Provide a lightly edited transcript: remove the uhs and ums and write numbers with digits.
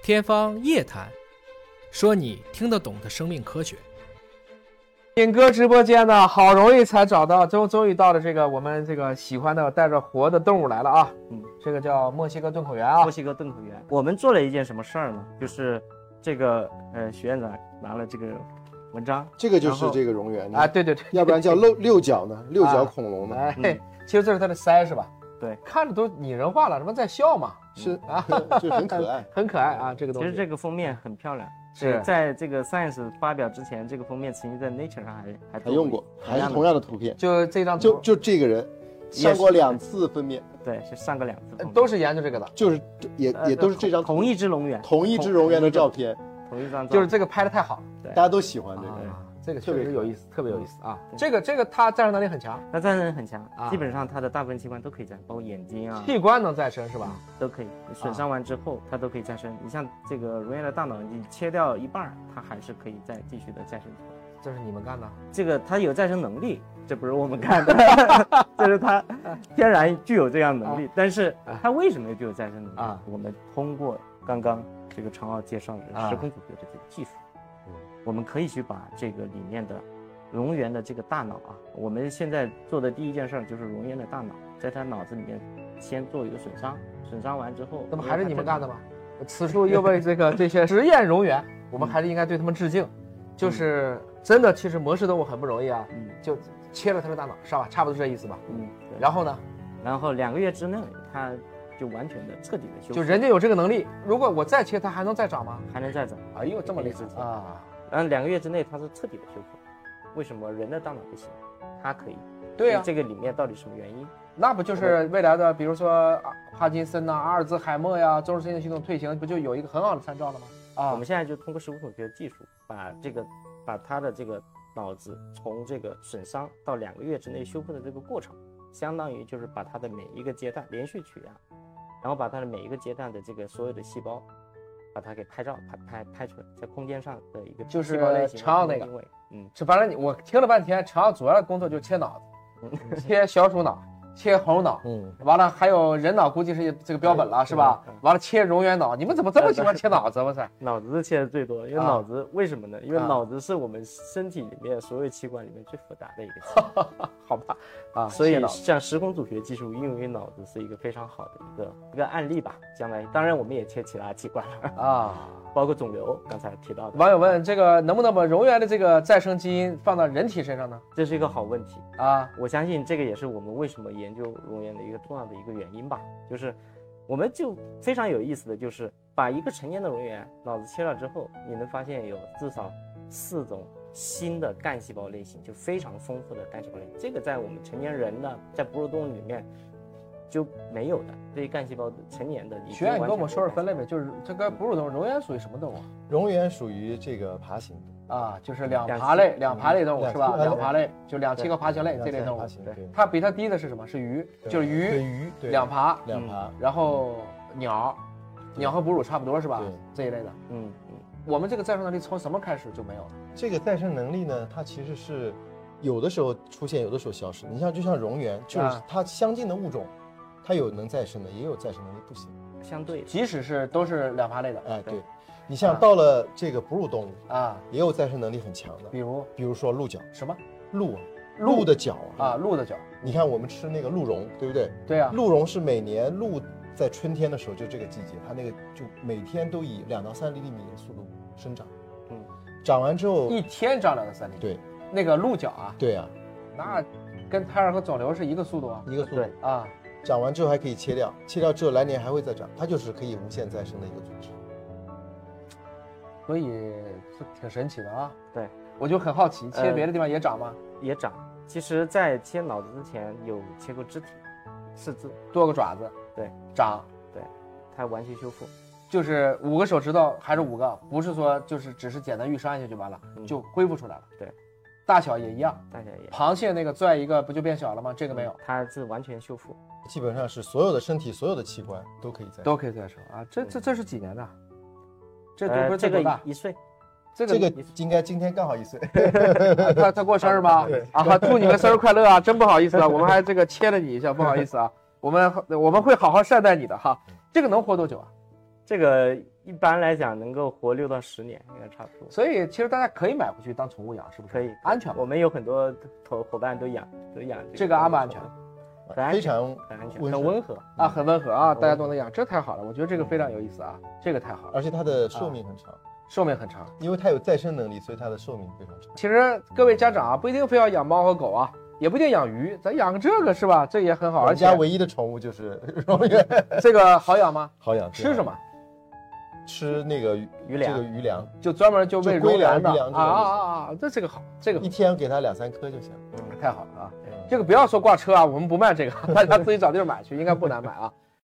天方夜谭，说你听得懂的生命科学。尹哥直播间呢，好容易才找到，终于到了这个我们这个喜欢的带着活的动物来了啊。这个叫墨西哥盾口螈啊。 墨西哥盾口螈，我们做了一件什么事儿呢？就是这个许院长拿了这个文章， 这个就是这个蝾螈啊，对， 要不然叫六角呢，六角恐龙呢。 其实这是它的鳃是吧？ 对， 看着都拟人化了，什么在笑嘛？ 是啊，就很可爱， 很可爱啊！这个东西。 其实这个封面很漂亮， 是在这个 Science 发表之前，这个封面曾经在 Nature 上还用过，还是同样的图片。 就这张图， 就这个人上过2次封面， 对，是上过2次， 都是研究这个的， 就是也都是这张同一只蝾螈， 同一只蝾螈的照片， 同一张， 就是这个拍的太好， 大家都喜欢这个。 这个确实有意思，特别有意思啊！这个它再生能力很强， 它再生能力很强，基本上它的大部分器官都可以再生，包括眼睛啊， 器官能再生是吧？ 都可以，损伤完之后它都可以再生。你像这个蝾螈的大脑，你切掉一半，它还是可以再继续的再生出来。 这是你们干的？ 这个它有再生能力，这不是我们干的，这是它天然具有这样能力。但是它为什么具有再生能力啊？我们通过刚刚这个常奥介绍的时空组学的这个技术。我们可以去把这个里面的蝾螈的这个大脑啊，我们现在做的第一件事就是蝾螈的大脑在它脑子里面先做一个损伤，损伤完之后， 那么还是你们干的吗？此处又为这些实验蝾螈，我们还是应该对他们致敬。就是真的，其实模式动物很不容易啊，就切了它的大脑，是吧？差不多这意思吧。然后呢？ 然后2个月之内，它就完全的彻底的修复。 就人家有这个能力，如果我再切，它还能再长吗？ 还能再长。 哎呦，这么厉害啊！ 然后2个月之内它是彻底的修复，为什么人的大脑不行？它可以。 对呀， 这个里面到底什么原因？ 那不就是未来的，比如说帕金森呐、阿尔兹海默呀、中枢神经系统退行，不就有一个很好的参照了吗？啊， 我们现在就通过时空组学技术，把它的这个脑子从这个损伤到2个月之内修复的这个过程，相当于就是把它的每一个阶段连续取样，然后把它的每一个阶段的这个所有的细胞。把它给拍照拍出来，在空间上的一个就是常奥那个，反正我听了半天，常奥主要的工作就是切脑子，切小鼠脑，切猴脑，完了还有人脑，估计是这个标本了，是吧？完了切蝾螈脑，你们怎么这么喜欢切脑子？哇塞， 脑子是切的最多，因为脑子为什么呢？因为脑子是我们身体里面所有器官里面最复杂的一个器官， 好吧？啊， 所以像时空组学技术应用于脑子是一个非常好的一个案例吧。将来当然我们也切其他器官了啊，包括肿瘤，刚才提到的。 网友问这个能不能把蝾螈的这个再生基因放到人体身上呢？ 这是一个好问题啊！ 我相信这个也是我们为什么研究蝾螈的一个重要的一个原因吧。就是我们就非常有意思的就是把一个成年的蝾螈脑子切了之后，你能发现有至少4种新的干细胞类型，就非常丰富的干细胞类型。这个在我们成年人呢，在哺乳动物里面就没有的。对于干细胞成年的， 学院你跟我们说说分类呗，就是这个哺乳动物，蝾螈属于什么动物？ 蝾螈属于这个爬行啊，就是两爬类动物是吧？两爬类就2栖和爬行类这类动物。对，它比它低的是什么？是鱼，就是鱼，两爬，然后鸟和哺乳差不多是吧？这一类的。我们这个再生能力从什么开始就没有了？ 这个再生能力呢，它其实是有的时候出现，有的时候消失。你像就像蝾螈，就是它相近的物种，它有能再生的，也有再生能力不行。 相对， 即使是都是两爬类的， 哎，对。你像到了这个哺乳动物啊，也有再生能力很强的，比如说鹿角。 什么？ 鹿的角啊，鹿的角。 你看我们吃那个鹿茸，对不对？ 对啊。 鹿茸是每年鹿在春天的时候，就这个季节，它那个就每天都以2到3厘米的速度生长。长完之后 1天长2到3厘米。 对， 那个鹿角啊。 对啊， 那跟胎儿和肿瘤是一个速度啊。 一个速度啊。长完之后还可以切掉，切掉之后来年还会再长，它就是可以无限再生的一个组织。 所以是挺神奇的啊。 对， 我就很好奇，切别的地方也长吗？ 也长。其实，在切脑子之前有切过肢体，4肢， 多个爪子， 对， 长， 对，它完全修复， 就是5个手指头还是5个，不是说就是只是简单预伤一下就完了，就恢复出来了。 对， 大小也一样， 大小也。 螃蟹那个拽一个不就变小了吗？这个没有， 它是完全修复， 基本上是所有的身体所有的器官都可以再生啊。这是几年的？这个1岁。 这个应该今天刚好1岁， 他过生日吗？啊，祝你们生日快乐啊！真不好意思啊，我们还这个切了你一下，不好意思啊。我们会好好善待你的哈。这个能活多久啊？ 这个一般来讲能够活6到10年，应该差不多。 所以其实大家可以买回去当宠物养，是不是？ 可以， 安全。 我们有很多伙伴都养这个安不安全？ 非常安全，很温和啊，很温和啊，大家都能养，这太好了，我觉得这个非常有意思啊，这个太好了。 而且它的寿命很长， 寿命很长， 因为它有再生能力，所以它的寿命非常长。 其实各位家长啊，不一定非要养猫和狗啊，也不一定养鱼，咱养个这个是吧？这也很好。 我家唯一的宠物就是蝾螈。 这个好养吗？ 好养。 吃什么？ 吃那个鱼粮， 这个鱼粮就专门就喂蝾螈的啊！ 这个好，这个一天给它2、3颗就行。 太好了啊！这个不要说挂车啊，我们不卖这个，大家自己找地儿买去，应该不难买啊。